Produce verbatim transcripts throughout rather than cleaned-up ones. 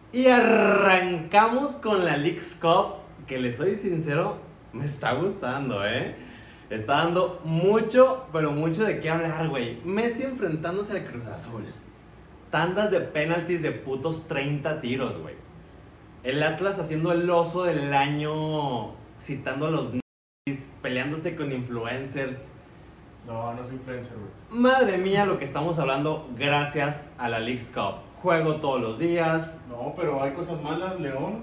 Y arrancamos con la Leagues Cup, que les soy sincero, me está gustando, ¿eh? Está dando mucho, pero mucho de qué hablar, güey. Messi enfrentándose al Cruz Azul. Tandas de penaltis de putos treinta tiros, güey. El Atlas haciendo el oso del año, citando a los nazis, peleándose con influencers. No, no soy influencer, güey. Madre mía, lo que estamos hablando gracias a la Leagues Cup. Juego todos los días. No, pero hay cosas malas, León.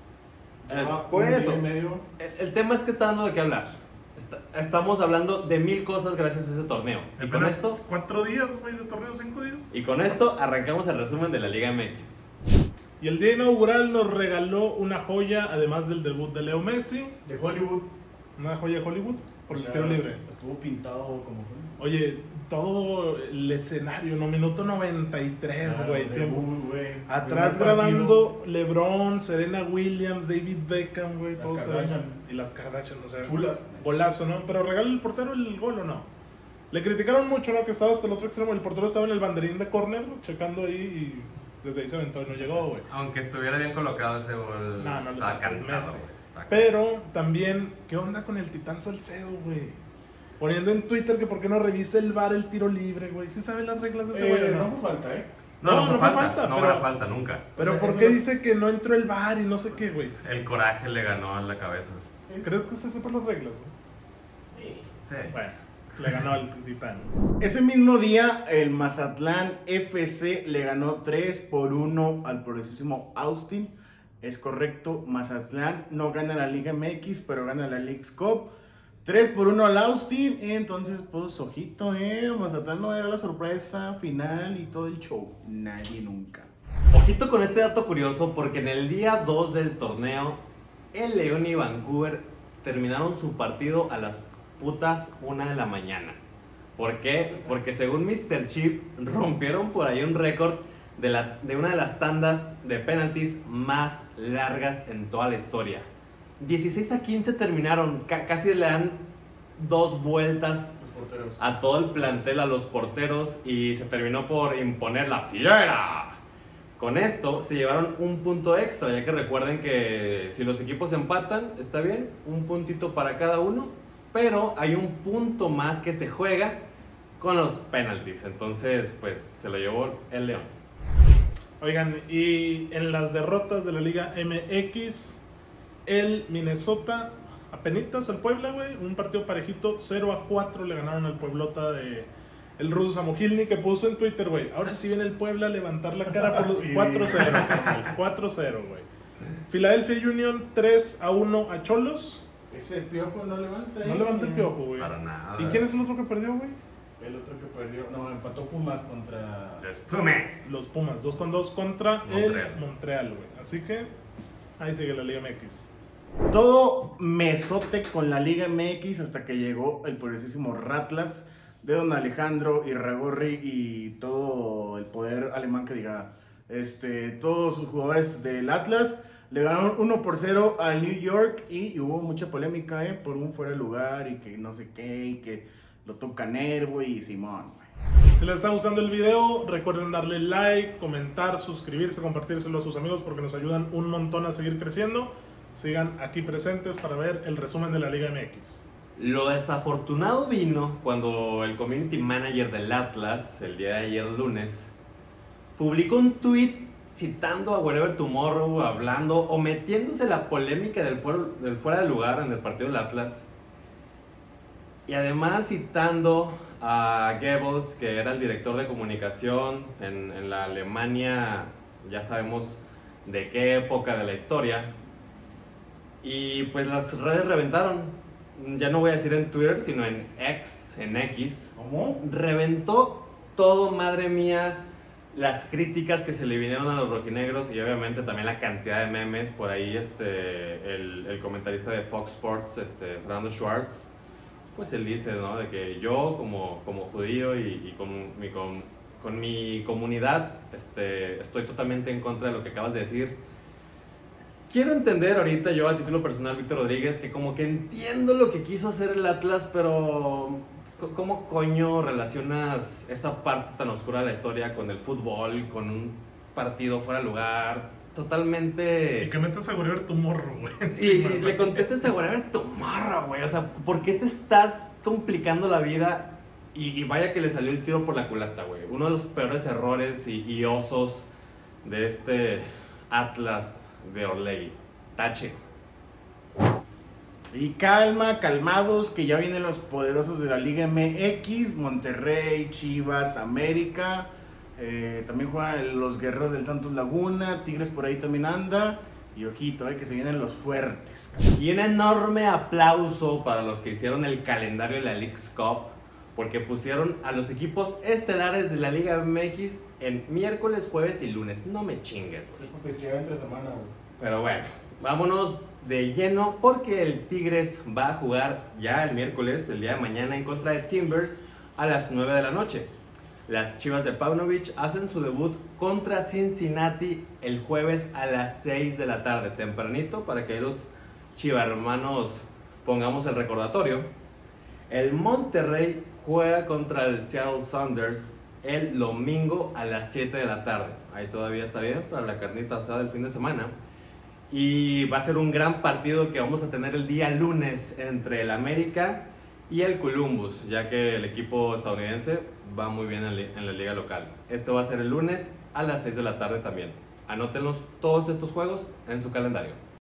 Eh, Ah, por un eso, día y medio. el, el tema es que está dando de qué hablar. Está- estamos hablando de mil cosas gracias a ese torneo. Y con Apenas esto, cuatro días, güey, de torneo, cinco días. y con esto arrancamos el resumen de la Liga M X. Y el día inaugural nos regaló una joya, además del debut de Leo Messi. De Hollywood. Una joya de Hollywood, por O el sea, tiro libre. Estuvo pintado como Hollywood. Oye, todo el escenario, ¿no? Minuto noventa y tres, Claro, güey. tiempo. debut, güey. Atrás Primer grabando LeBron, Serena Williams, David Beckham, güey. Las Todos ahí. Kardashian. Y las Kardashian, o sea. Chulas. Golazo, ¿no? Pero regala el portero el gol o no. Le criticaron mucho, ¿no? Que estaba hasta el otro extremo. El portero estaba en el banderín de córner, checando ahí y desde ahí se aventó y no llegó, güey. Aunque estuviera bien colocado ese gol. No, no lo estaba sacas, cantado, Messi. güey. Estaba Pero también, ¿qué onda con el Titán Salcedo, güey? Poniendo en Twitter que por qué no revisa el V A R el tiro libre, güey. ¿Sí saben las reglas de ese güey? Eh, o no no? fue falta, ¿eh? No, no, No, fue no fue falta, falta, no pero- habrá falta nunca. Pero O sea, ¿por eso qué no- dice que no entró el V A R y no sé qué, güey? El coraje le ganó a la cabeza. ¿Crees que se sepan las reglas? ¿no? Sí. Bueno, le ganó al Titán. Ese mismo día, el Mazatlán F C le ganó tres por uno al poderosísimo Austin. Es correcto, Mazatlán no gana la Liga M X, pero gana la Leagues Cup. tres por uno al Austin. Entonces, pues, ojito, eh. Mazatlán no era la sorpresa final y todo el show. Nadie nunca. Ojito con este dato curioso porque en el día dos del torneo, el León y Vancouver terminaron su partido a las putas una de la mañana. ¿Por qué? Porque según míster Chip, rompieron por ahí un récord de, la, de una de las tandas de penaltis más largas en toda la historia. dieciséis a quince terminaron, ca- casi le dan dos vueltas Los porteros. a todo el plantel, a los porteros, y se terminó por imponer la fiera. Con esto se llevaron un punto extra, ya que recuerden que si los equipos empatan, está bien, un puntito para cada uno, pero hay un punto más que se juega con los penaltis. Entonces, pues se lo llevó el León. Oigan, y en las derrotas de la Liga M X, el Minnesota, apenitas al Puebla, güey. Un partido parejito, cero a cuatro le ganaron al Pueblota de el ruso Samogilny, que puso en Twitter, güey. Ahora sí viene el Puebla a levantar la cara por los Sí. cuatro cero, carnal, cuatro cero, güey. Philadelphia Union tres a uno a Cholos. Ese piojo no levanta, No eh. levanta el piojo, güey. Para nada. ¿Y quién es el otro que perdió, güey? El otro que perdió. No, empató Pumas contra. Los Pumas. Los Pumas, dos con dos contra Montreal. el Montreal, güey. Así que ahí sigue la Liga M X. Todo mesote con la Liga M X hasta que llegó el poderosísimo Ratlas de don Alejandro Irragorri y todo el poder alemán que diga. Este, todos sus jugadores del Atlas le ganaron uno por cero al New York y, y hubo mucha polémica, eh, por un fuera de lugar y que no sé qué y que lo toca Nervo y Simón, güey. Si les está gustando el video, recuerden darle like, comentar, suscribirse, compartírselo a sus amigos porque nos ayudan un montón a seguir creciendo. Sigan aquí presentes para ver el resumen de la Liga M X. Lo desafortunado vino cuando el community manager del Atlas, el día de ayer lunes, publicó un tweet citando a Wherever Tomorrow, hablando o metiéndose la polémica del fuera, del fuera de lugar en el partido del Atlas. Y además citando a Goebbels, que era el director de comunicación en, en la Alemania, ya sabemos de qué época de la historia. Y pues las redes reventaron. Ya no voy a decir en Twitter, sino en X, en X. ¿Cómo? Reventó todo, madre mía, las críticas que se le vinieron a los rojinegros y obviamente también la cantidad de memes. Por ahí este, el, el comentarista de Fox Sports, este, Fernando Schwartz, pues él dice, ¿no? De que yo como, como judío y, y con, mi, con, con mi comunidad este, estoy totalmente en contra de lo que acabas de decir. Quiero entender ahorita yo a título personal, Víctor Rodríguez, que como que entiendo lo que quiso hacer el Atlas, pero ¿cómo coño relacionas esa parte tan oscura de la historia con el fútbol, con un partido fuera de lugar? totalmente... Y que metas a Wherever Tomorrow, güey. Y encima, le güey. contestas a Wherever Tomorrow, güey. O sea, ¿por qué te estás complicando la vida? Y, y vaya que le salió el tiro por la culata, güey. Uno de los peores errores y, y osos de este Atlas de Orlegui. Tache. Y calma, calmados, que ya vienen los poderosos de la Liga M X, Monterrey, Chivas, América, eh, también juegan los Guerreros del Santos Laguna, Tigres por ahí también anda, y ojito, eh, que se vienen los fuertes. Y un enorme aplauso para los que hicieron el calendario de la Leagues Cup, porque pusieron a los equipos estelares de la Liga M X en miércoles, jueves y lunes. No me chingues, güey. Pues que entre semana, güey. Pero bueno, vámonos de lleno porque el Tigres va a jugar ya el miércoles, el día de mañana, en contra de Timbers a las nueve de la noche. Las Chivas de Paunovic hacen su debut contra Cincinnati el jueves a las seis de la tarde, tempranito, para que ahí los chivarmanos pongamos el recordatorio. El Monterrey juega contra el Seattle Sounders el domingo a las siete de la tarde. Ahí todavía está bien para la carnita asada del fin de semana. Y va a ser un gran partido que vamos a tener el día lunes entre el América y el Columbus, ya que el equipo estadounidense va muy bien en la liga local. Este va a ser el lunes a las seis de la tarde también. Anótenlos todos estos juegos en su calendario.